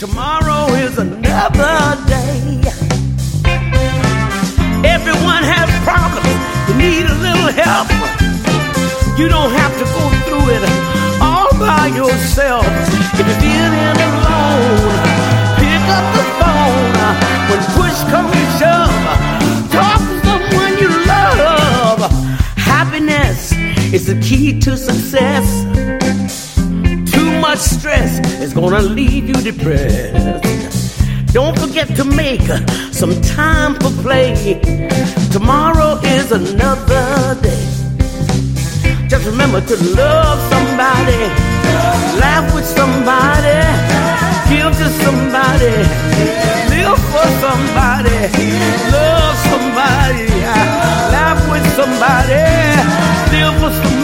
Tomorrow is another day. Everyone has problems. You need a little help. You don't have to go through it all by yourself. If you're feeling alone, pick up the phone. When push comes to shove, talk to someone you love. Happiness is the key to success. Too much stress is gonna leave you depressed. Don't forget to make some time for play. Tomorrow is another day. Just remember to love somebody, laugh with somebody, give to somebody, live for somebody, love somebody, laugh with somebody, live for somebody.